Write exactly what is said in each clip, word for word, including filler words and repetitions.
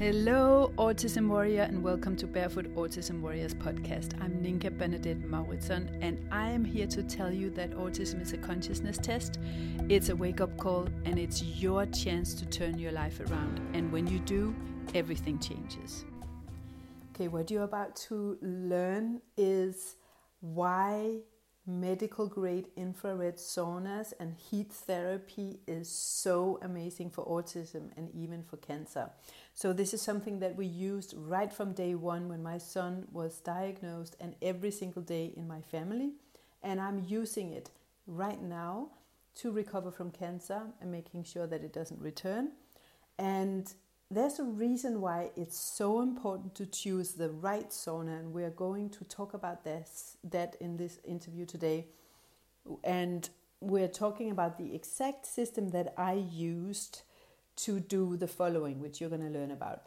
Hello, Autism Warrior, and welcome to Barefoot Autism Warriors podcast. I'm Ninka Bernadette Mauritson, and I am here to tell you that autism is a consciousness test. It's a wake-up call, and it's your chance to turn your life around. And when you do, everything changes. Okay, what you're about to learn is why medical grade infrared saunas and heat therapy is so amazing for autism and even for cancer. So this is something that we used right from day one when my son was diagnosed, and every single day in my family. And I'm using it right now to recover from cancer and making sure that it doesn't return. And there's a reason why it's so important to choose the right sauna, and we're going to talk about this that in this interview today. And we're talking about the exact system that I used to do the following, which you're going to learn about.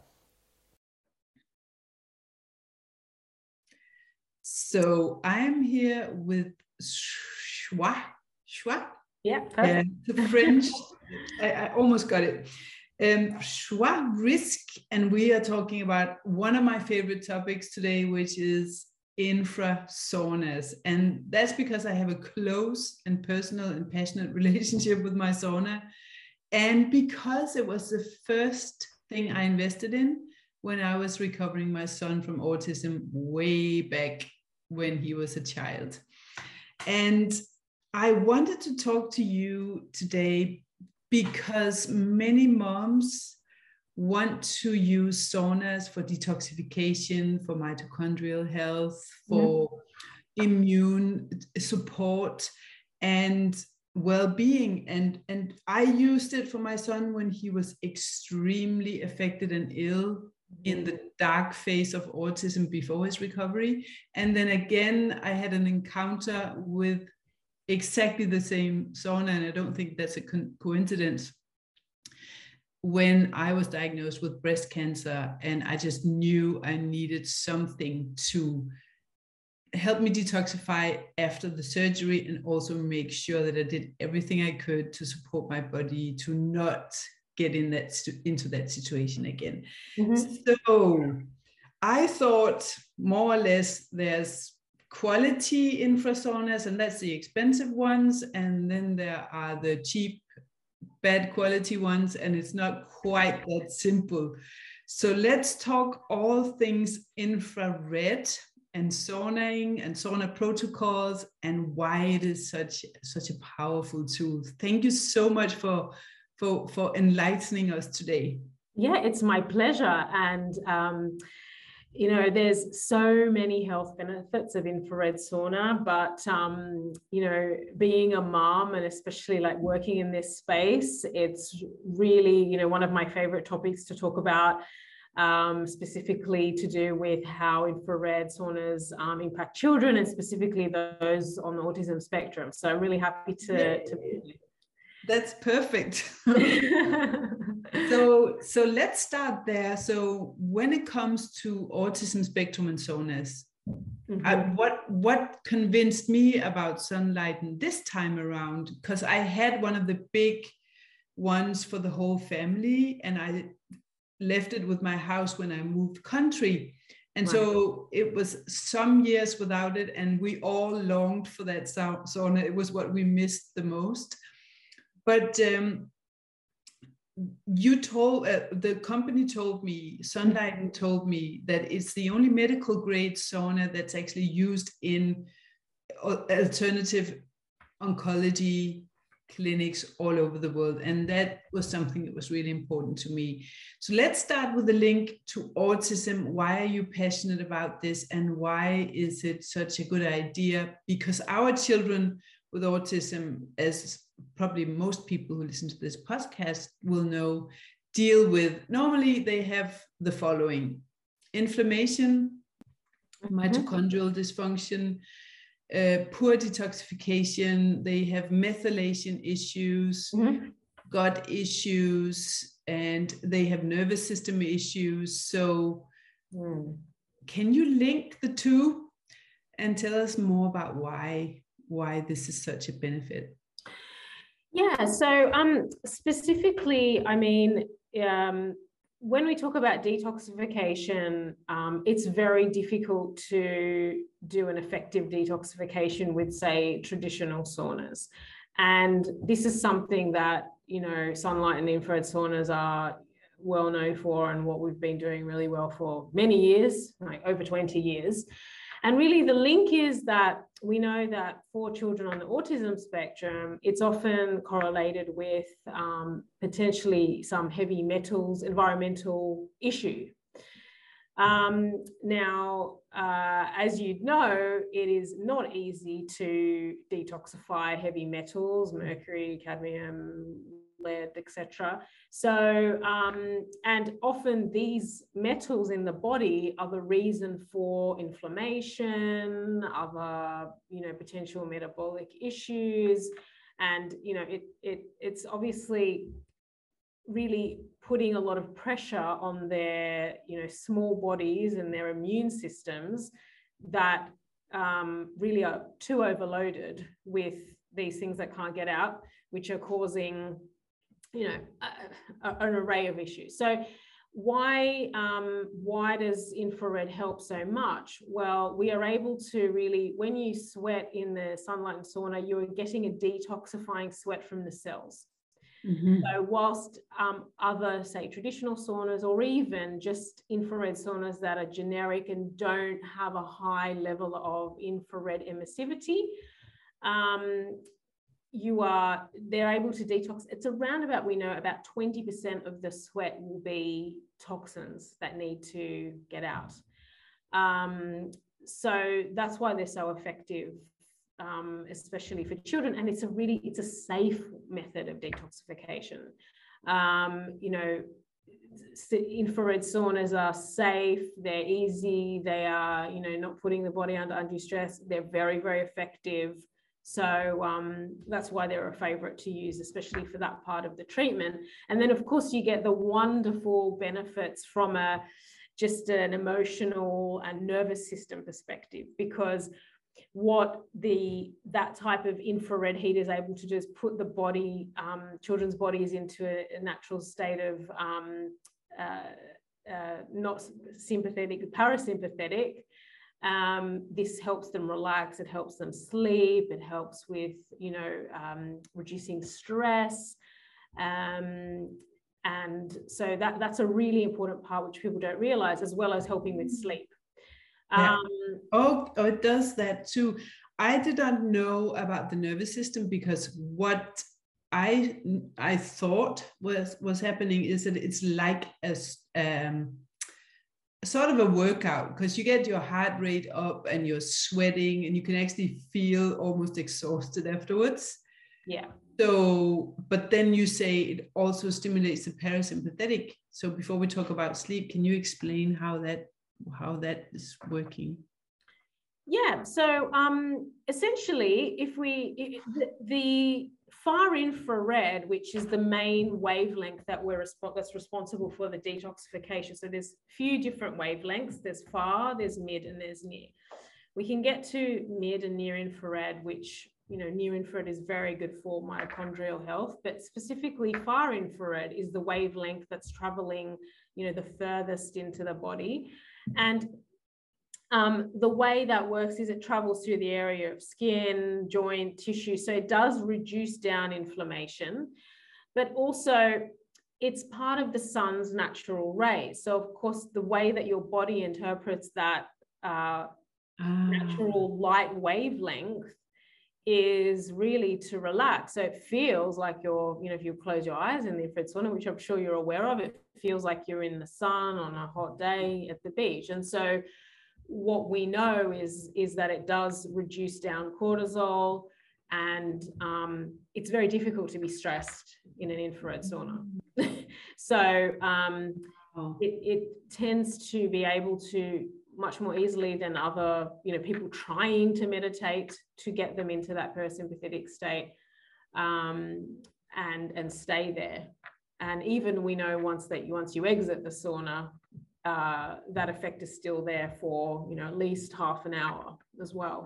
So I'm here with Schwa. Schwa? Yeah, perfect. Uh, the French. I, I almost got it. Um, Schwa Risk, and we are talking about one of my favorite topics today, which is infra saunas. And that's because I have a close and personal and passionate relationship with my sauna. And because it was the first thing I invested in when I was recovering my son from autism way back when he was a child. And I wanted to talk to you today because many moms want to use saunas for detoxification, for mitochondrial health, for yeah. immune support and well-being. And, and I used it for my son when he was extremely affected and ill in the dark phase of autism before his recovery. And then again, I had an encounter with exactly the same sauna, and I don't think that's a co- coincidence, when I was diagnosed with breast cancer, and I just knew I needed something to help me detoxify after the surgery, and also make sure that I did everything I could to support my body to not get in that into that situation again. Mm-hmm. So I thought more or less there's quality infrasaunas, and that's the expensive ones, and then there are the cheap bad quality ones, and it's not quite that simple. So let's talk all things infrared and saunaing and sauna protocols and why it is such such a powerful tool. Thank you so much for for for enlightening us today. Yeah, it's my pleasure. And um you know, there's so many health benefits of infrared sauna, but, um, you know, being a mom and especially like working in this space, it's really, you know, one of my favorite topics to talk about, um, specifically to do with how infrared saunas um, impact children, and specifically those on the autism spectrum. So I'm really happy to... Yeah. to That's perfect. so, so let's start there. So when it comes to autism spectrum and saunas, mm-hmm. I, what, what convinced me about Sunlighten this time around, because I had one of the big ones for the whole family, and I left it with my house when I moved country. And right. So it was some years without it, and we all longed for that sauna. It was what we missed the most. But um, you told, uh, the company told me, Sunlighten told me that it's the only medical grade sauna that's actually used in alternative oncology clinics all over the world. And that was something that was really important to me. So let's start with the link to autism. Why are you passionate about this? And why is it such a good idea? Because our children with autism, as probably most people who listen to this podcast will know, deal with, normally they have the following: inflammation, mm-hmm. mitochondrial dysfunction, uh, poor detoxification, they have methylation issues, mm-hmm. gut issues, and they have nervous system issues. So mm. can you link the two and tell us more about why, why this is such a benefit? Yeah, so um, specifically, I mean, um, when we talk about detoxification, um, it's very difficult to do an effective detoxification with, say, traditional saunas. And this is something that, you know, sunlight and infrared saunas are well known for, and what we've been doing really well for many years, like over twenty years. And really the link is that we know that for children on the autism spectrum, it's often correlated with um, potentially some heavy metals, environmental issue. Um, now, uh, as you know, it is not easy to detoxify heavy metals, mercury, cadmium, lead, et cetera. So, um, and often these metals in the body are the reason for inflammation, other, you know, potential metabolic issues. And, you know, it, it, it's obviously really putting a lot of pressure on their, you know, small bodies and their immune systems that um, really are too overloaded with these things that can't get out, which are causing, you know, a, a, an array of issues. So why, um, why does infrared help so much? Well, we are able to really, when you sweat in the sunlight and sauna, you're getting a detoxifying sweat from the cells. Mm-hmm. So whilst um, other, say, traditional saunas, or even just infrared saunas that are generic and don't have a high level of infrared emissivity, um, you are, they're able to detox. It's around about, we know about twenty percent of the sweat will be toxins that need to get out. Um, so that's why they're so effective, um, especially for children. And it's a really, it's a safe method of detoxification. Um, you know, infrared saunas are safe, they're easy, they are, you know, not putting the body under undue stress. They're very, very effective. So um, that's why they're a favorite to use, especially for that part of the treatment. And then, of course, you get the wonderful benefits from a just an emotional and nervous system perspective, because what the that type of infrared heat is able to do is put the body, um, children's bodies into a, a natural state of um, uh, uh, not sympathetic, parasympathetic. Um, this helps them relax, it helps them sleep, it helps with, you know, um, reducing stress. Um, and so that, that's a really important part which people don't realize, as well as helping with sleep. Yeah. Um, oh, oh, it does that too. I did not know about the nervous system, because what I I thought was, was happening is that it's like a um, sort of a workout, because you get your heart rate up and you're sweating and you can actually feel almost exhausted afterwards. Yeah. So, but then you say it also stimulates the parasympathetic. So before we talk about sleep, can you explain how that how that is working? Yeah. So um, essentially, if we if the, the far infrared, which is the main wavelength that we're resp- that's responsible for the detoxification. So there's a few different wavelengths. There's far, there's mid, and there's near. We can get to mid and near infrared, which, you know, near infrared is very good for mitochondrial health, but specifically far infrared is the wavelength that's traveling, you know, the furthest into the body. And Um, the way that works is it travels through the area of skin, joint, tissue. So it does reduce down inflammation, but also it's part of the sun's natural rays. So of course, the way that your body interprets that uh, ah. natural light wavelength is really to relax. So it feels like you're, you know, if you close your eyes in the infrared sauna, which I'm sure you're aware of, it feels like you're in the sun on a hot day at the beach. And so what we know is, is that it does reduce down cortisol, and um, it's very difficult to be stressed in an infrared sauna. So um, oh. it, it tends to be able to much more easily than other, you know, people trying to meditate to get them into that parasympathetic state um, and, and stay there. And even we know once that you, once you exit the sauna, Uh, that effect is still there for, you know, at least half an hour as well.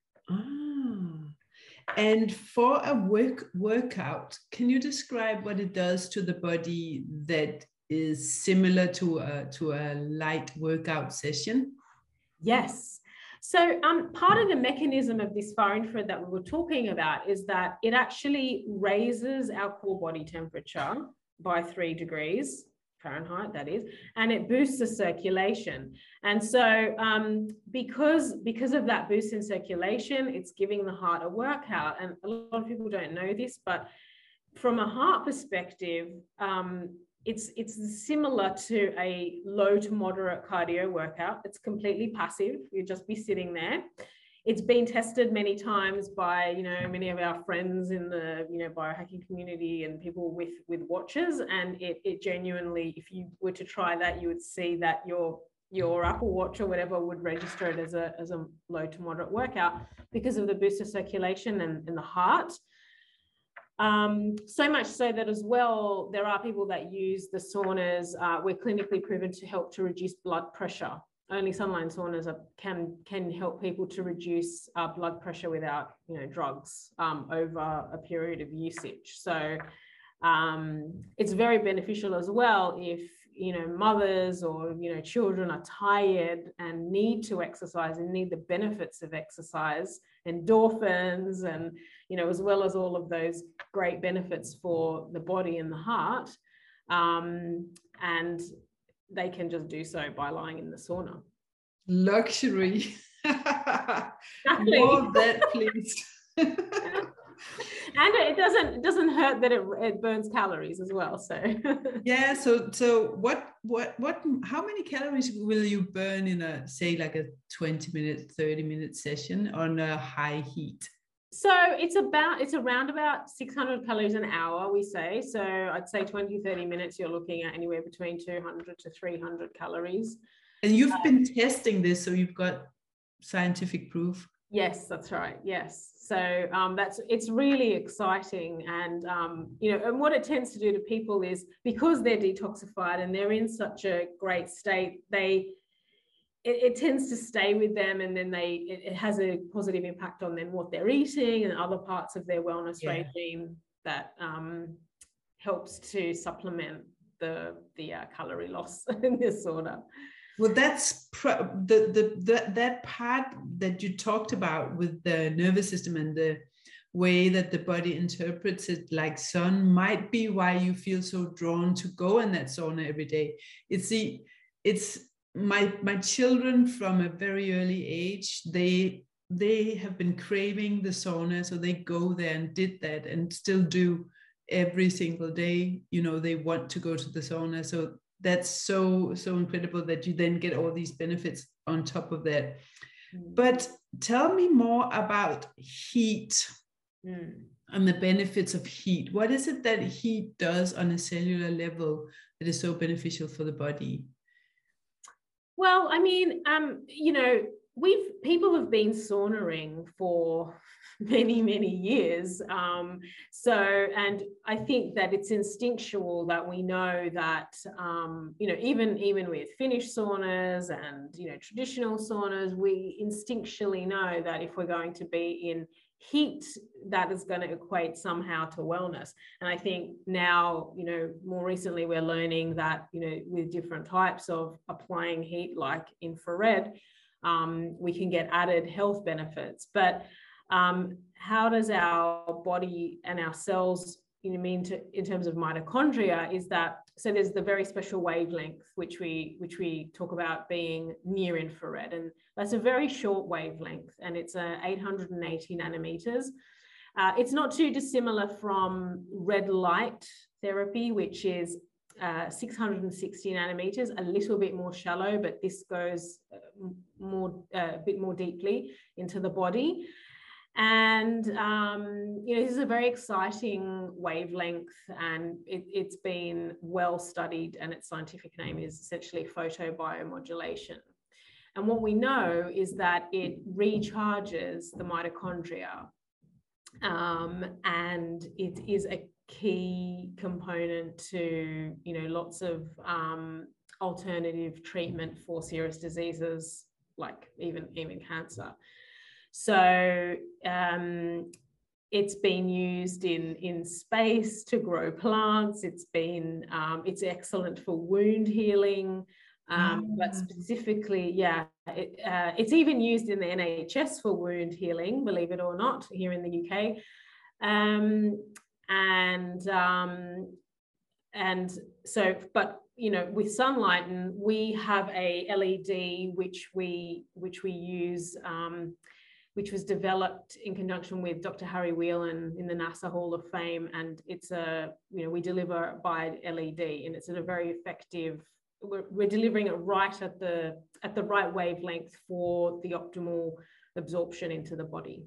Ah. And for a work workout, can you describe what it does to the body that is similar to a, to a light workout session? Yes. So um, part of the mechanism of this far infrared that we were talking about is that it actually raises our core body temperature by three degrees Fahrenheit, that is, and it boosts the circulation. And so um, because, because of that boost in circulation, it's giving the heart a workout. And a lot of people don't know this, but from a heart perspective, um, it's, it's similar to a low to moderate cardio workout. It's completely passive. You'll just be sitting there. It's been tested many times by, you know, many of our friends in the, you know, biohacking community and people with, with watches. And it, it genuinely, if you were to try that, you would see that your, your Apple Watch or whatever would register it as a, as a low to moderate workout because of the boost of circulation and, and the heart. Um, so much so that as well, there are people that use the saunas. Uh, we're clinically proven to help to reduce blood pressure. Only sunline saunas are, can can help people to reduce uh, blood pressure without, you know, drugs um, over a period of usage. So um, it's very beneficial as well if, you know, mothers or, you know, children are tired and need to exercise and need the benefits of exercise, endorphins, and, you know, as well as all of those great benefits for the body and the heart. Um, and they can just do so by lying in the sauna. Luxury. Exactly. More of that, please. And it doesn't it doesn't hurt that it, it burns calories as well. So yeah. So so what what what how many calories will you burn in a, say, like a twenty minute, thirty minute session on a high heat? So it's about, it's around about six hundred calories an hour, we say. So I'd say twenty, thirty minutes, you're looking at anywhere between two hundred to three hundred calories. And you've um, been testing this, so you've got scientific proof. Yes, that's right. Yes. So um, that's, it's really exciting. And, um, you know, and what it tends to do to people is because they're detoxified and they're in such a great state, they, It, it tends to stay with them, and then they it, it has a positive impact on them, what they're eating and other parts of their wellness yeah. regime that um, helps to supplement the the uh, calorie loss in this sauna. Well, that's pro- the, the the that part that you talked about with the nervous system and the way that the body interprets it like sun might be why you feel so drawn to go in that sauna every day. It's the it's my my children from a very early age, they they have been craving the sauna, so they go there and did that and still do every single day. You know, they want to go to the sauna. So that's so so incredible that you then get all these benefits on top of that. Mm. But tell me more about heat mm. and the benefits of heat. What is it that heat does on a cellular level that is so beneficial for the body? Well, I mean, um, you know, we've people have been saunaing for many, many years. Um, so, and I think that it's instinctual that we know that, um, you know, even, even with Finnish saunas and, you know, traditional saunas, we instinctually know that if we're going to be in heat, that is going to equate somehow to wellness. And I think now, you know, more recently we're learning that, you know, with different types of applying heat like infrared, um, we can get added health benefits. But um, how does our body and our cells, you know, mean to, in terms of mitochondria, is that, so there's the very special wavelength, which we, which we talk about being near infrared. And that's a very short wavelength, and it's a eight hundred eighty nanometers. Uh, it's not too dissimilar from red light therapy, which is uh, six hundred sixty nanometers, a little bit more shallow, but this goes more, uh, a bit more deeply into the body. And, um, you know, this is a very exciting wavelength, and it, it's been well studied, and its scientific name is essentially photobiomodulation. And what we know is that it recharges the mitochondria, um, and it is a key component to, you know, lots of um, alternative treatment for serious diseases, like even, even cancer. So um, it's been used in, in space to grow plants. It's been, um, it's excellent for wound healing. Um, Ah. but specifically, yeah, it, uh, it's even used in the N H S for wound healing, believe it or not, here in the U K. Um, and um, and so, but you know, with Sunlighten, we have a L E D which we which we use, um, which was developed in conjunction with Doctor Harry Whelan in the NASA Hall of Fame, and it's a you know we deliver by L E D, and it's a very effective. We're, we're delivering it right at the at the right wavelength for the optimal absorption into the body.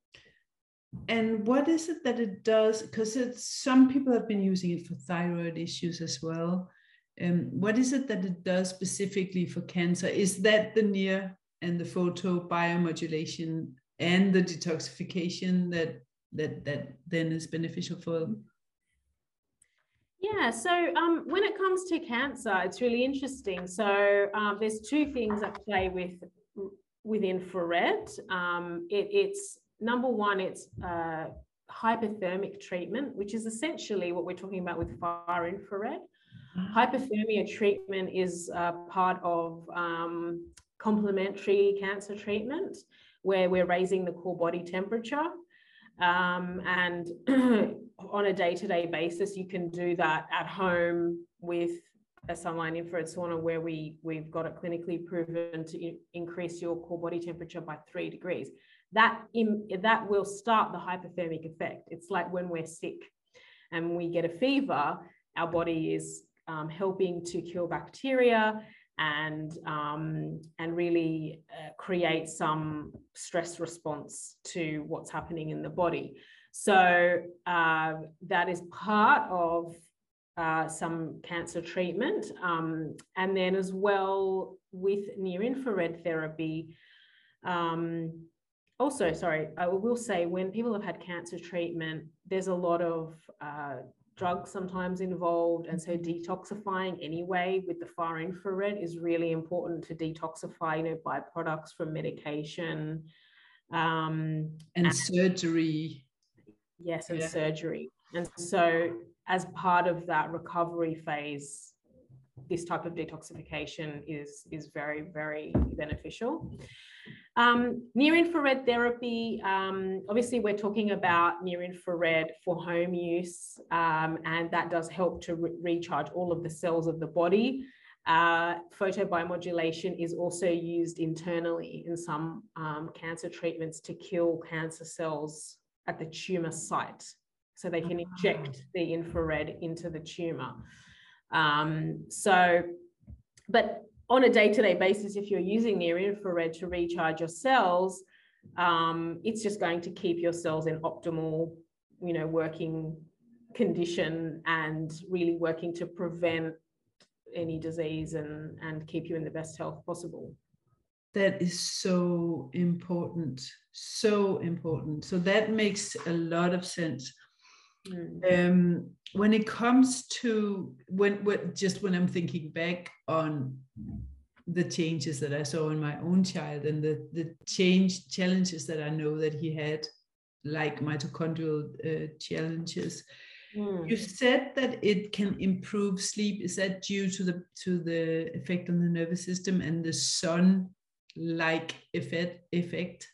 And what is it that it does? Because it's some people have been using it for thyroid issues as well. Um, what is it that it does specifically for cancer? Is that the near and the photo biomodulation and the detoxification that that that then is beneficial for? Yeah, so um, when it comes to cancer, it's really interesting. So um, there's two things at play with with infrared. Um, it, it's number one, it's uh, hypothermic treatment, which is essentially what we're talking about with far infrared. Hypothermia treatment is uh, part of um, complementary cancer treatment, where we're raising the core body temperature. Um, and on a day-to-day basis, you can do that at home with a Sunlighten infrared sauna, where we, we've got it clinically proven to in, increase your core body temperature by three degrees. That, in, that will start the hypothermic effect. It's like when we're sick and we get a fever, our body is um, helping to kill bacteria and um, and really uh, create some stress response to what's happening in the body. So uh, that is part of uh, some cancer treatment. Um, and then as well with near infrared therapy, um, also, sorry, I will say when people have had cancer treatment, there's a lot of uh, drugs sometimes involved, and so detoxifying anyway with the far infrared is really important to detoxify, you know, byproducts from medication um, and, and surgery. Yes, and yeah. surgery. And so as part of that recovery phase, this type of detoxification is is very, very beneficial. Um, near infrared therapy, um, obviously we're talking about near infrared for home use, um, and that does help to re recharge all of the cells of the body. Uh, photobiomodulation is also used internally in some um, cancer treatments to kill cancer cells at the tumor site. So they can inject the infrared into the tumor. Um, so, but on a day-to-day basis, if you're using near infrared to recharge your cells, um, it's just going to keep your cells in optimal, you know, working condition and really working to prevent any disease and, and keep you in the best health possible. That is so important, so important. So that makes a lot of sense. Mm. Um, when it comes to when, when just when I'm thinking back on the changes that I saw in my own child and the the change challenges that I know that he had, like mitochondrial uh, challenges. Mm. You said that it can improve sleep. Is that due to the to the effect on the nervous system and the sun-like effect effect?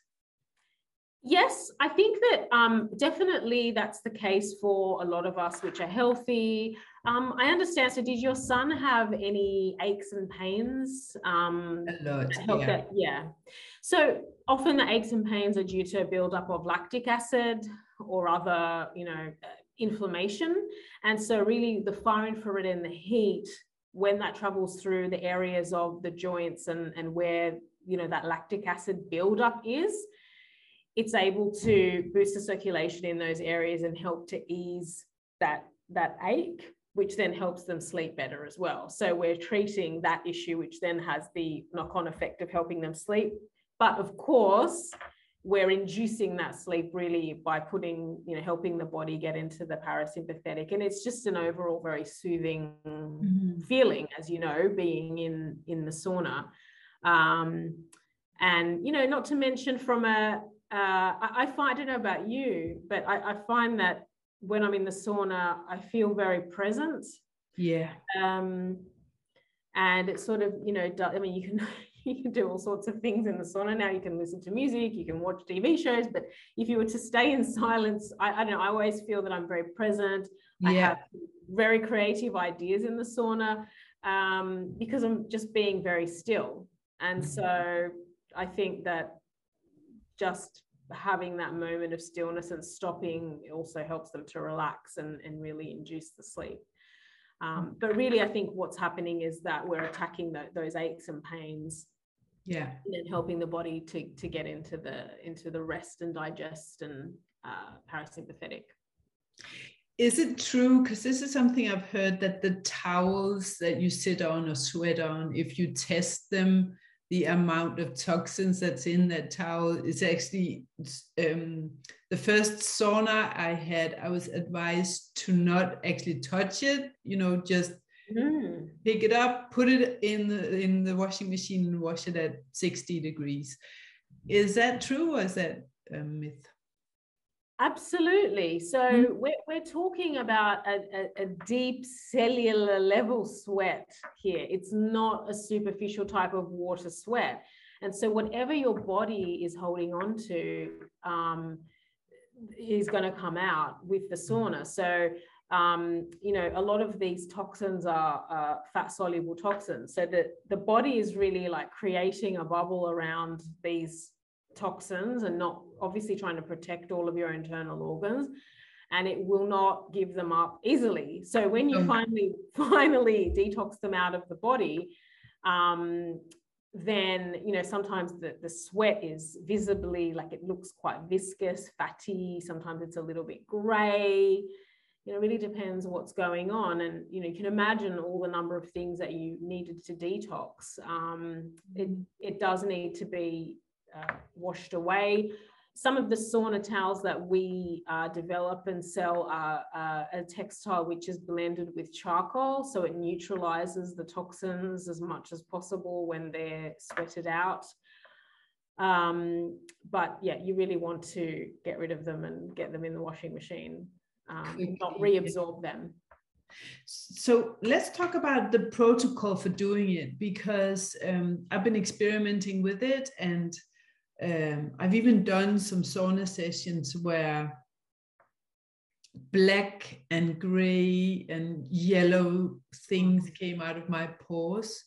Yes, I think that um, definitely that's the case for a lot of us which are healthy. Um, I understand. So did your son have any aches and pains? Um, a lot, yeah. That, yeah. So often the aches and pains are due to a buildup of lactic acid or other, you know, inflammation. And so really the far infrared and the heat, when that travels through the areas of the joints and, and where, you know, that lactic acid buildup is, it's able to boost the circulation in those areas and help to ease that, that ache, which then helps them sleep better as well. So we're treating that issue, which then has the knock-on effect of helping them sleep. But of course, we're inducing that sleep really by putting, you know, helping the body get into the parasympathetic. And it's just an overall very soothing mm-hmm. feeling, as you know, being in, in the sauna. Um, and, you know, not to mention from a, uh, I, I find, I don't know about you, but I, I find that when I'm in the sauna, I feel very present. Yeah. Um, and it's sort of, you know, I mean, you can you can do all sorts of things in the sauna now. You can listen to music, you can watch T V shows, but if you were to stay in silence, I, I don't know, I always feel that I'm very present. Yeah. I have very creative ideas in the sauna um, because I'm just being very still. And so I think that just having that moment of stillness and stopping also helps them to relax and, and really induce the sleep. Um, but really, I think what's happening is that we're attacking the, those aches and pains, yeah, and then helping the body to to get into the into the rest and digest and uh, parasympathetic. Is it true? Because this is something I've heard, that the towels that you sit on or sweat on, if you test them, the amount of toxins that's in that towel is actually, um, the first sauna I had, I was advised to not actually touch it, you know, just mm. pick it up, put it in the, in the washing machine and wash it at sixty degrees. Is that true, or is that a myth? Absolutely. So mm. we're, we're talking about a, a, a deep cellular level sweat here. It's not a superficial type of water sweat. And so whatever your body is holding on to um, is going to come out with the sauna. So, um, you know, a lot of these toxins are uh, fat soluble toxins. So that the body is really like creating a bubble around these toxins and not obviously trying to protect all of your internal organs, and it will not give them up easily. So when you okay. finally finally detox them out of the body, um, then, you know, sometimes the, the sweat is visibly, like, it looks quite viscous, fatty, sometimes it's a little bit gray. You know, it really depends what's going on. And, you know, you can imagine all the number of things that you needed to detox. Um, it, it does need to be Uh, washed away. Some of the sauna towels that we uh, develop and sell are uh, a textile which is blended with charcoal, so it neutralizes the toxins as much as possible when they're sweated out. Um, but yeah, you really want to get rid of them and get them in the washing machine, um, not reabsorb them. So let's talk about the protocol for doing it, because um, I've been experimenting with it, and Um, I've even done some sauna sessions where black and gray and yellow things came out of my pores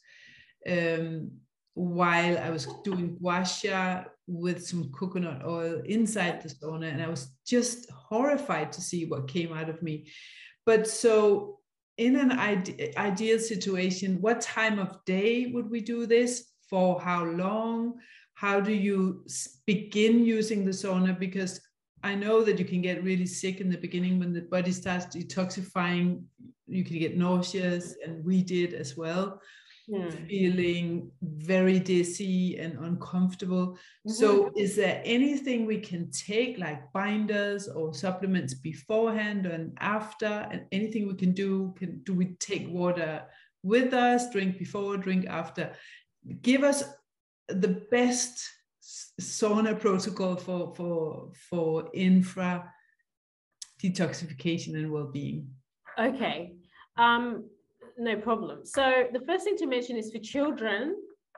um, while I was doing gua sha with some coconut oil inside the sauna, and I was just horrified to see what came out of me. But so in an ide- ideal situation, what time of day would we do this? For how long? How do you begin using the sauna? Because I know that you can get really sick in the beginning when the body starts detoxifying. You can get nauseous, and we did as well, yeah. Feeling very dizzy and uncomfortable. Mm-hmm. So is there anything we can take, like binders or supplements beforehand and after, and anything we can do? Can, do we take water with us, drink before, drink after? Give us the best sauna protocol for for for infra detoxification and well-being. Okay, um, no problem. So the first thing to mention is for children,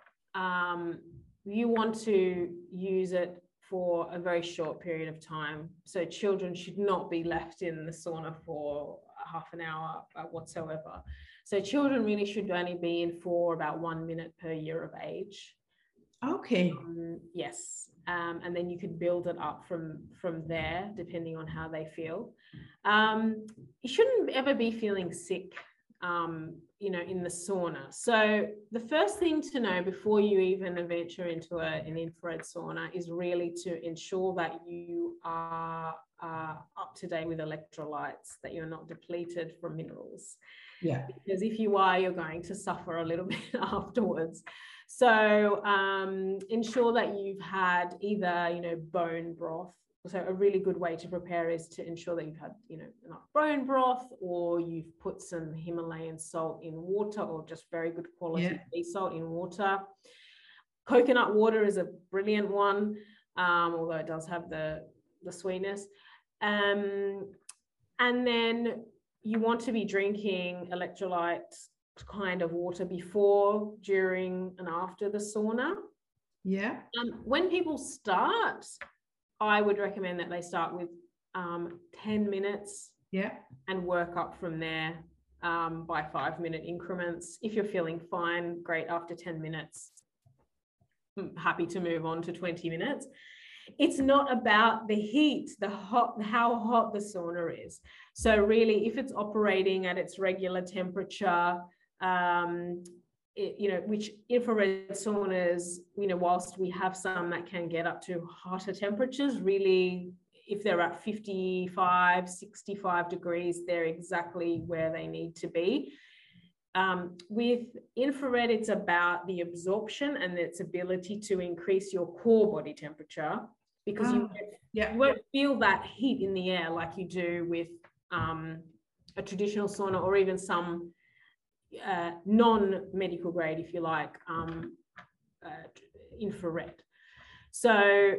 um, you want to use it for a very short period of time. So children should not be left in the sauna for half an hour whatsoever. So children really should only be in for about one minute per year of age. Okay. Um, yes. Um, and then you could build it up from, from there, depending on how they feel. Um, you shouldn't ever be feeling sick, um, you know, in the sauna. So the first thing to know before you even venture into a, an infrared sauna is really to ensure that you are uh, up to date with electrolytes, that you're not depleted from minerals. Yeah. Because if you are, you're going to suffer a little bit afterwards. So um, ensure that you've had either, you know, bone broth. So a really good way to prepare is to ensure that you've had, you know, enough bone broth, or you've put some Himalayan salt in water, or just very good quality yeah. sea salt in water. Coconut water is a brilliant one. um, although it does have the, the sweetness. Um, and then you want to be drinking electrolyte kind of water before, during, and after the sauna. Yeah. Um, when people start, I would recommend that they start with um, ten minutes. Yeah. And work up from there um, by five minute increments. If you're feeling fine, great. After ten minutes, I'm happy to move on to twenty minutes. It's not about the heat, the hot, how hot the sauna is. So really, if it's operating at its regular temperature, um, it, you know, which infrared saunas, you know, whilst we have some that can get up to hotter temperatures, really, if they're at fifty-five, sixty-five degrees, they're exactly where they need to be. Um, with infrared, it's about the absorption and its ability to increase your core body temperature, because oh, you, won't, yeah. you won't feel that heat in the air like you do with um, a traditional sauna, or even some uh, non-medical grade, if you like, um, uh, infrared. So uh,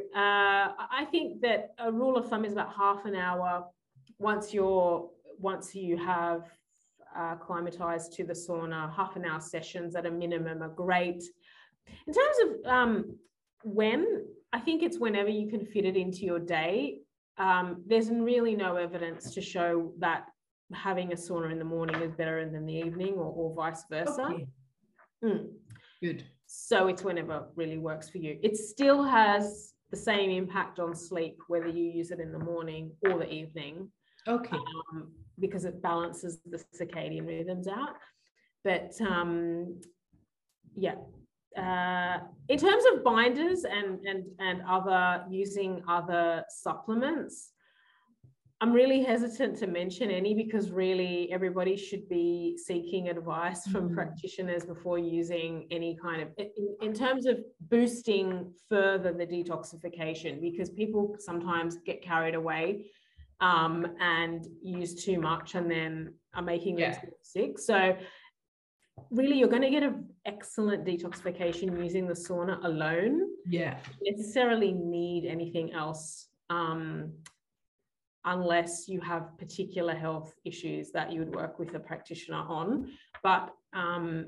I think that a rule of thumb is about half an hour once you're once you have uh, climatized to the sauna. Half an hour sessions at a minimum are great. In terms of um, when, I think it's whenever you can fit it into your day. Um, there's really no evidence to show that having a sauna in the morning is better than the evening, or, or vice versa. Okay. Mm. Good. So it's whenever really works for you. It still has the same impact on sleep, whether you use it in the morning or the evening. Okay. Um, because it balances the circadian rhythms out. But um, yeah, uh, in terms of binders and, and, and other using other supplements, I'm really hesitant to mention any, because really everybody should be seeking advice from mm-hmm. practitioners before using any kind of, in, in terms of boosting further the detoxification, because people sometimes get carried away um, and use too much and then are making them yeah. sick. So really you're going to get an excellent detoxification using the sauna alone. Yeah. You don't necessarily need anything else. Um, unless you have particular health issues that you would work with a practitioner on, but um,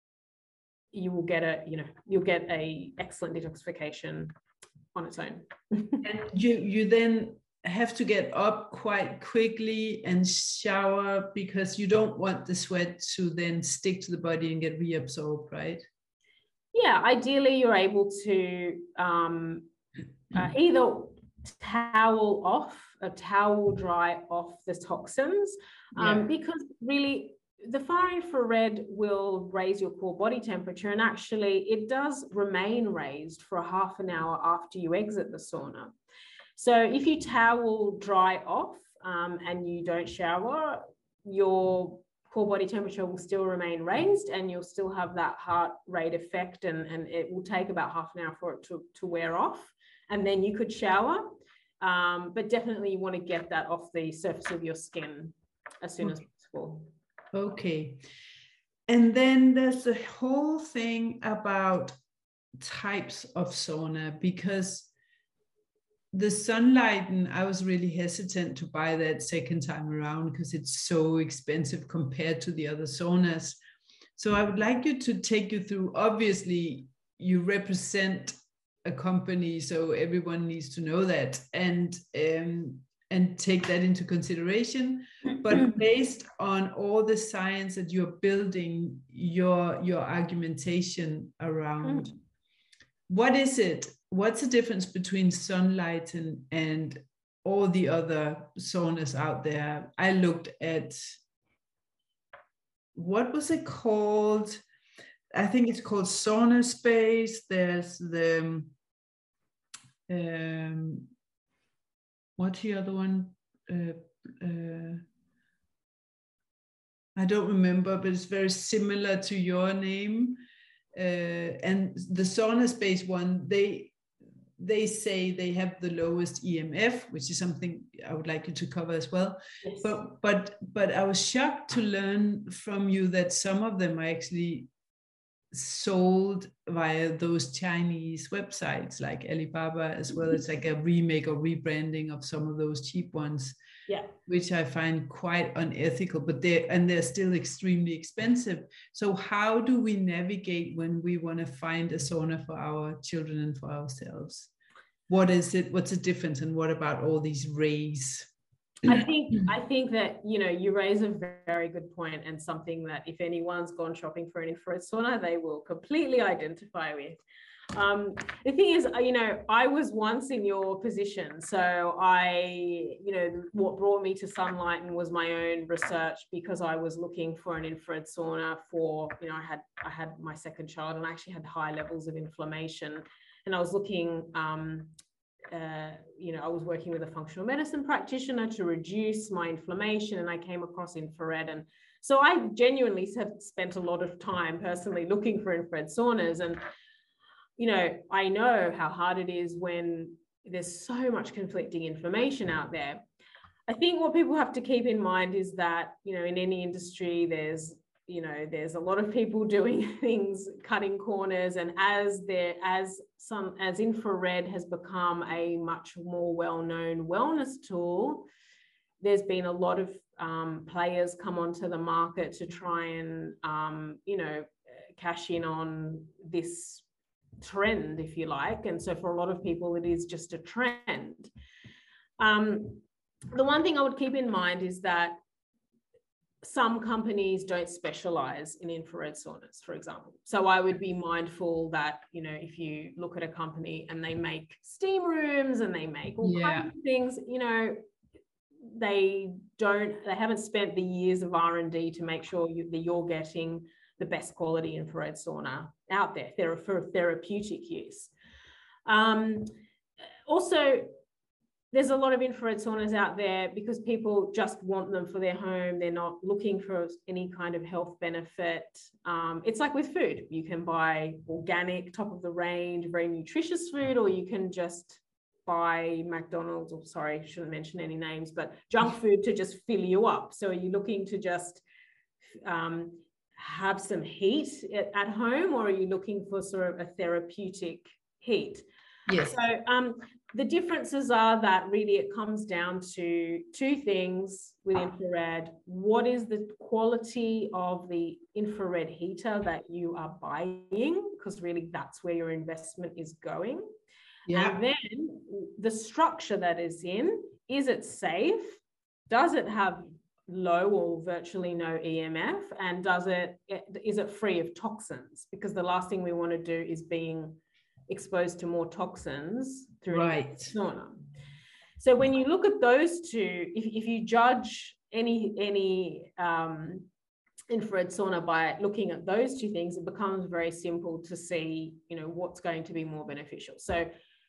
you will get a, you know, you'll get a excellent detoxification on its own. And you, you then have to get up quite quickly and shower, because you don't want the sweat to then stick to the body and get reabsorbed, right? Yeah, ideally you're able to um, uh, either towel off, a towel dry off the toxins, um, yeah. because really the far infrared will raise your core body temperature, and actually it does remain raised for a half an hour after you exit the sauna. So if you towel dry off um, and you don't shower, your core body temperature will still remain raised, and you'll still have that heart rate effect, and, and it will take about half an hour for it to, to wear off, and then you could shower. Um, but definitely you want to get that off the surface of your skin as soon as possible. Okay. And then there's the whole thing about types of sauna, because the Sunlight, and I was really hesitant to buy that second time around because it's so expensive compared to the other saunas. So I would like you to take you through, obviously you represent a company, so everyone needs to know that, and um, and take that into consideration. But based on all the science that you're building your your argumentation around, mm. what is it? What's the difference between Sunlight and and all the other saunas out there? I looked at, what was it called? I think it's called Sauna Space. There's the um, what's the other one? Uh, uh, I don't remember, but it's very similar to your name. Uh, and the Sauna Space one, they they say they have the lowest E M F, which is something I would like you to cover as well. Yes. But but but I was shocked to learn from you that some of them are actually sold via those Chinese websites like Alibaba, as well as like a remake or rebranding of some of those cheap ones. Yeah, which I find quite unethical, but they and they're still extremely expensive. So how do we navigate when we want to find a sauna for our children and for ourselves? What is it? What's the difference? And what about all these rays? I think I think that, you know, you raise a very good point, and something that if anyone's gone shopping for an infrared sauna, they will completely identify with. Um, the thing is, you know, I was once in your position. So I, you know, what brought me to Sunlighten was my own research, because I was looking for an infrared sauna for, you know, I had, I had my second child, and I actually had high levels of inflammation, and I was looking, um, uh, you know, I was working with a functional medicine practitioner to reduce my inflammation, and I came across infrared. And so I genuinely have spent a lot of time personally looking for infrared saunas. And you know, I know how hard it is when there's so much conflicting information out there. I think what people have to keep in mind is that, you know, in any industry, there's, you know, there's a lot of people doing things, cutting corners, and as there, as some, as infrared has become a much more well-known wellness tool, there's been a lot of um, players come onto the market to try and, um, you know, cash in on this trend, if you like. And so for a lot of people, it is just a trend. Um, the one thing I would keep in mind is that some companies don't specialize in infrared saunas, for example. So I would be mindful that, you know, if you look at a company and they make steam rooms and they make all yeah. kinds of things, you know, they don't, they haven't spent the years of R and D to make sure you, that you're getting the best quality infrared sauna out there for therapeutic use. Um, also, there's a lot of infrared saunas out there because people just want them for their home. They're not looking for any kind of health benefit. Um, it's like with food. You can buy organic, top of the range, very nutritious food, or you can just buy McDonald's, or sorry, shouldn't mention any names, but junk food to just fill you up. So are you looking to just um, have some heat at home, or are you looking for sort of a therapeutic heat? Yes. So um, the differences are that really it comes down to two things with infrared. What is the quality of the infrared heater that you are buying? Because really that's where your investment is going. Yeah. And then the structure that is in, is it safe? Does it have low or virtually no E M F? And does it, is it free of toxins? Because the last thing we want to do is being exposed to more toxins through right. sauna. So when you look at those two, if, if you judge any, any um, infrared sauna by looking at those two things, it becomes very simple to see, you know, what's going to be more beneficial. So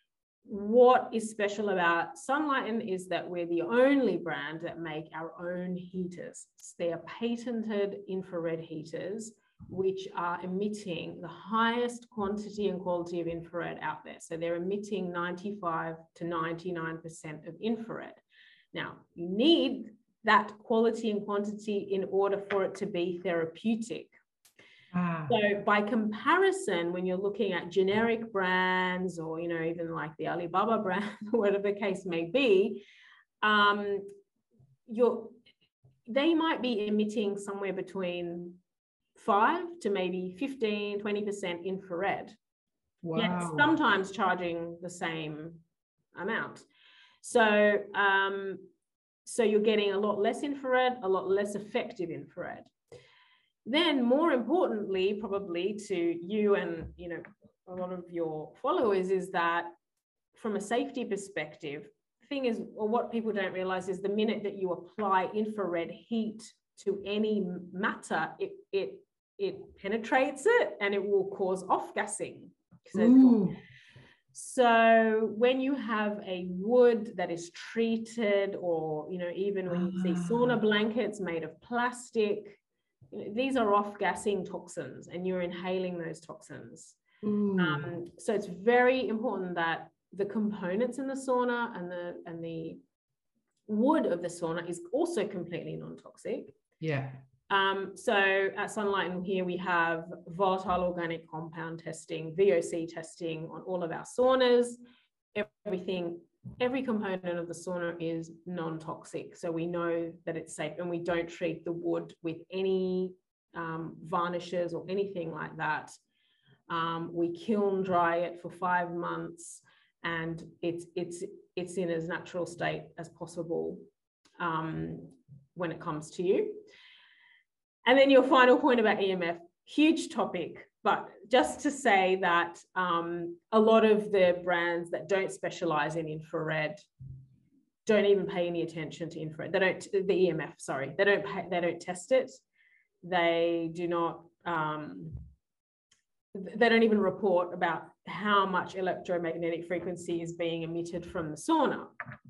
what is special about Sunlighten is that we're the only brand that make our own heaters. They are patented infrared heaters, which are emitting the highest quantity and quality of infrared out there. So they're emitting ninety-five to ninety-nine percent of infrared. Now, you need that quality and quantity in order for it to be therapeutic. Ah. So by comparison, when you're looking at generic brands, or, you know, even like the Alibaba brand, whatever the case may be, um, you're, they might be emitting somewhere between five to maybe fifteen, twenty percent infrared. Wow. Yet sometimes charging the same amount. So, um, so you're getting a lot less infrared, a lot less effective infrared. Then more importantly, probably to you and, you know, a lot of your followers, is that from a safety perspective, the thing is, or what people don't realize is the minute that you apply infrared heat to any matter, it, it, it penetrates it and it will cause off-gassing. So, so when you have a wood that is treated, or, you know, even when you see sauna blankets made of plastic, you know, these are off-gassing toxins and you're inhaling those toxins. Um, so it's very important that the components in the sauna and the, and the wood of the sauna is also completely non-toxic. Yeah. Um, so at Sunlight here, we have volatile organic compound testing, V O C testing on all of our saunas. Everything, every component of the sauna is non-toxic. So we know that it's safe, and we don't treat the wood with any um, varnishes or anything like that. Um, we kiln dry it for five months and it's, it's, it's in as natural state as possible um, when it comes to you. And then your final point about E M F, huge topic, but just to say that um, a lot of the brands that don't specialize in infrared don't even pay any attention to infrared. They don't, the E M F, sorry, they don't pay, they don't test it. They do not, um, they don't even report about how much electromagnetic frequency is being emitted from the sauna.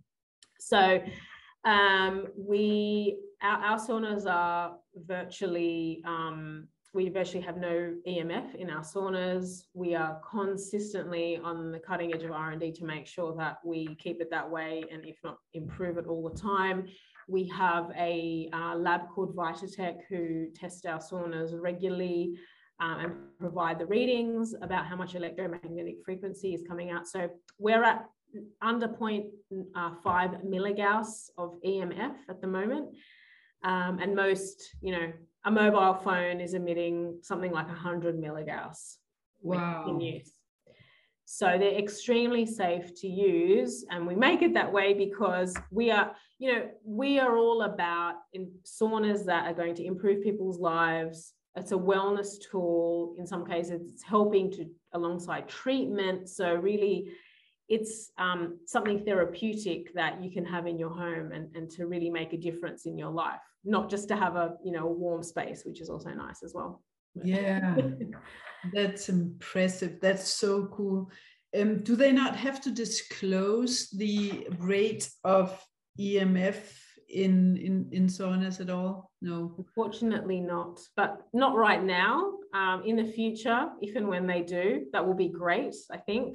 So um, we, our, our saunas are virtually, um, we virtually have no E M F in our saunas. We are consistently on the cutting edge of R and D to make sure that we keep it that way, and if not, improve it all the time. We have a uh, lab called Vitatech who test our saunas regularly um, and provide the readings about how much electromagnetic frequency is coming out. So we're at under zero point five milligauss of E M F at the moment. Um, and most, you know, a mobile phone is emitting something like one hundred milligauss. Wow. In use. So they're extremely safe to use, and we make it that way because we are, you know, we are all about in saunas that are going to improve people's lives. It's a wellness tool. In some cases, it's helping to alongside treatment. So really, it's um, something therapeutic that you can have in your home and, and to really make a difference in your life, not just to have a, you know, a warm space, which is also nice as well. Yeah, that's impressive. That's so cool. Um, do they not have to disclose the rate of E M F in, in, in saunas at all? No. Unfortunately not, but not right now. Um, in the future, if and when they do, that will be great, I think.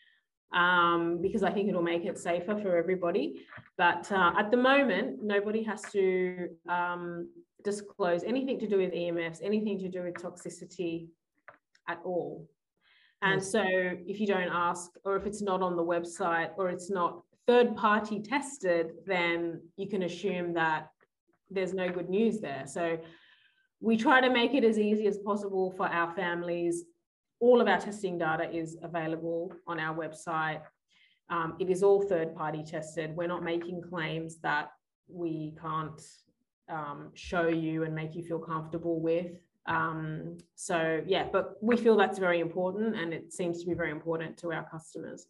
Um, because I think it'll make it safer for everybody. But uh, at the moment, nobody has to um, disclose anything to do with E M Fs, anything to do with toxicity at all. And yes. So if you don't ask, or if it's not on the website, or it's not third-party tested, then you can assume that there's no good news there. So we try to make it as easy as possible for our families. All of our testing data is available on our website. Um, it is all third-party tested. We're not making claims that we can't um, show you and make you feel comfortable with. Um, so yeah, but we feel that's very important, and it seems to be very important to our customers.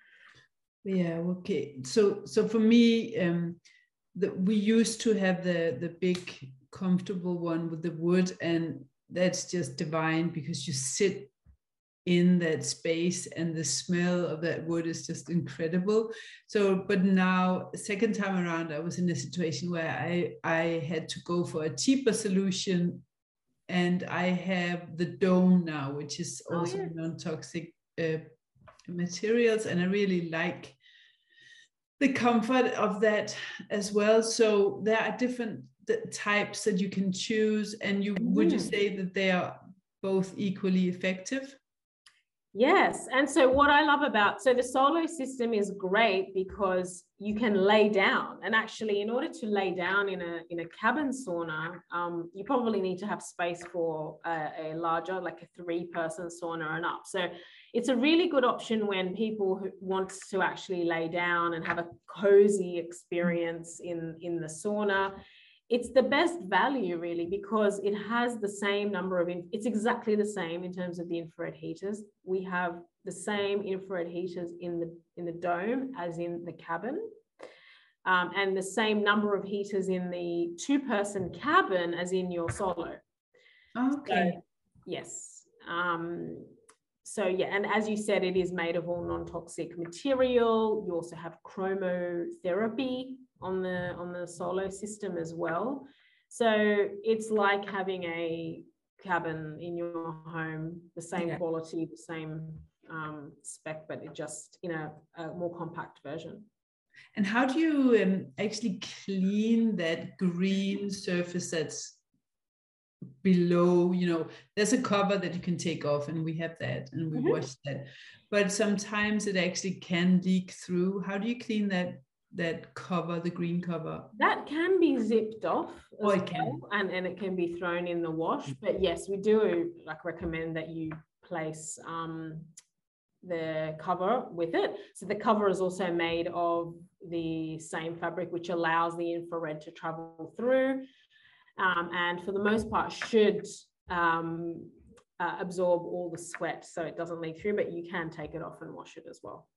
Yeah, okay. So so for me, um, the, we used to have the, the big comfortable one with the wood, and that's just divine because you sit in that space and the smell of that wood is just incredible. So, but now second time around, I was in a situation where I, I had to go for a cheaper solution, and I have the dome now, which is also oh, yeah. non-toxic uh, materials. And I really like the comfort of that as well. So there are different types that you can choose. And you mm-hmm. would you say that they are both equally effective? Yes. And so what I love about, so the Solo system is great because you can lay down, and actually in order to lay down in a, in a cabin sauna, um, you probably need to have space for a, a larger, like a three person sauna and up. So it's a really good option when people who want to actually lay down and have a cozy experience in, in the sauna. It's the best value really because it has the same number of, it's exactly the same in terms of the infrared heaters. We have the same infrared heaters in the, in the dome as in the cabin, um, and the same number of heaters in the two-person cabin as in your Solo. Okay. So, yes. Um, so yeah, and as you said, it is made of all non-toxic material. You also have chromotherapy on the on the Solo system as well. So it's like having a cabin in your home, the same yeah. quality, the same um, spec, but it just in a, a more compact version. And how do you um, actually clean that green surface that's below, you know, there's a cover that you can take off, and we have that, and we mm-hmm. wash that. But sometimes it actually can leak through. How do you clean that that cover, the green cover? That can be zipped off as oh, it well, can. and, and it can be thrown in the wash. But yes, we do like recommend that you place um, the cover with it. So the cover is also made of the same fabric, which allows the infrared to travel through, um, and for the most part should um, uh, absorb all the sweat so it doesn't leak through, but you can take it off and wash it as well.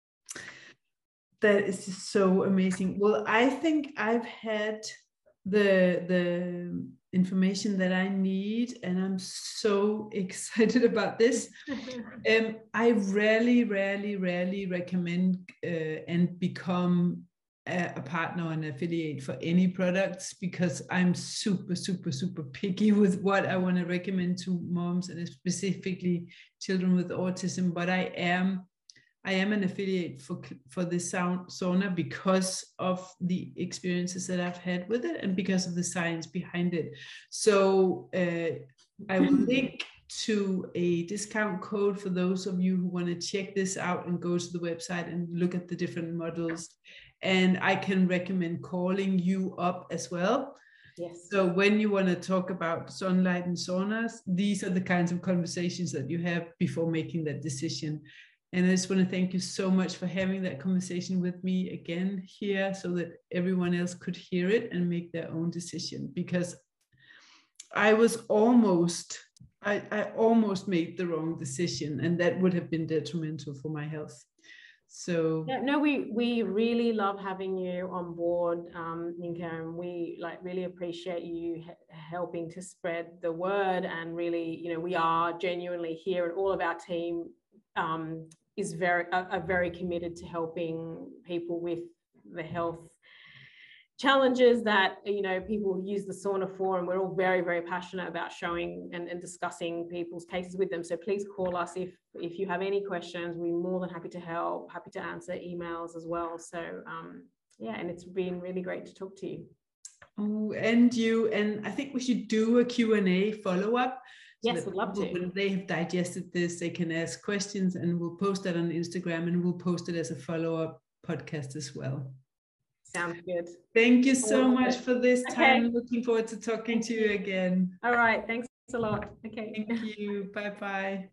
That is just so amazing. Well, I think I've had the the information that I need, and I'm so excited about this. um, I rarely, rarely, rarely recommend uh, and become a, a partner or an affiliate for any products, because I'm super, super, super picky with what I want to recommend to moms, and specifically children with autism. But I am I am an affiliate for for this sauna because of the experiences that I've had with it, and because of the science behind it. So uh, I will link to a discount code for those of you who want to check this out and go to the website and look at the different models. And I can recommend calling you up as well. Yes. So when you want to talk about sunlight and saunas, these are the kinds of conversations that you have before making that decision. And I just want to thank you so much for having that conversation with me again here, so that everyone else could hear it and make their own decision. Because I was almost, I, I almost made the wrong decision, and that would have been detrimental for my health. So yeah, no, we we really love having you on board, um, Ninka, and we like really appreciate you helping to spread the word. And really, you know, we are genuinely here, and all of our team um, is very are, are very committed to helping people with the health challenges that, you know, people use the sauna for, and we're all very, very passionate about showing and, and discussing people's cases with them. So please call us if if you have any questions. We're more than happy to help, happy to answer emails as well. So um, yeah, and it's been really great to talk to you. Oh, and you, and I think we should do a Q and A follow-up. So yes, we'd love to. When they have digested this, they can ask questions, and we'll post that on Instagram, and we'll post it as a follow-up podcast as well. Sounds good. Thank you so much for this okay. time. Looking forward to talking Thank to you. you again. All right. Thanks a lot. Okay. Thank you. Bye-bye.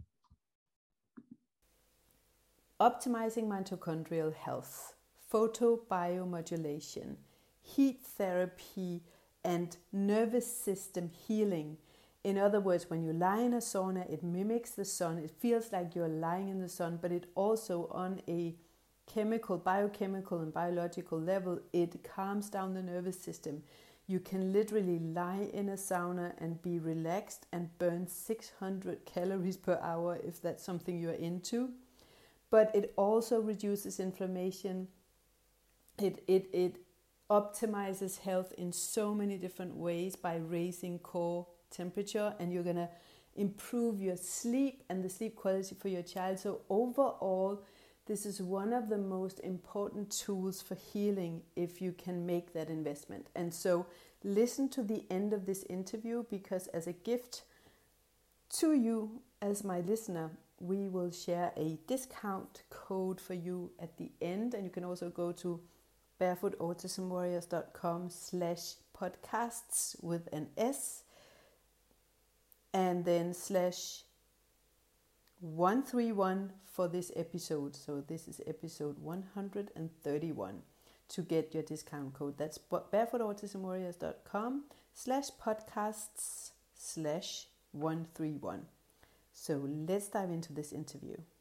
Optimizing mitochondrial health, photobiomodulation, heat therapy, and nervous system healing. In other words, when you lie in a sauna, it mimics the sun. It feels like you're lying in the sun, but it also, on a chemical, biochemical and biological level, it calms down the nervous system. You can literally lie in a sauna and be relaxed and burn six hundred calories per hour if that's something you're into. But it also reduces inflammation. It, it, it optimizes health in so many different ways by raising core temperature, and you're going to improve your sleep and the sleep quality for your child. So overall, this is one of the most important tools for healing if you can make that investment. And so listen to the end of this interview, because as a gift to you as my listener, we will share a discount code for you at the end. And you can also go to barefoot autism warriors dot com slash podcasts with an S, and then slash one thirty-one for this episode. So this is episode one hundred thirty-one to get your discount code. That's barefoot autism warriors dot com slash podcasts slash one thirty-one. So let's dive into this interview.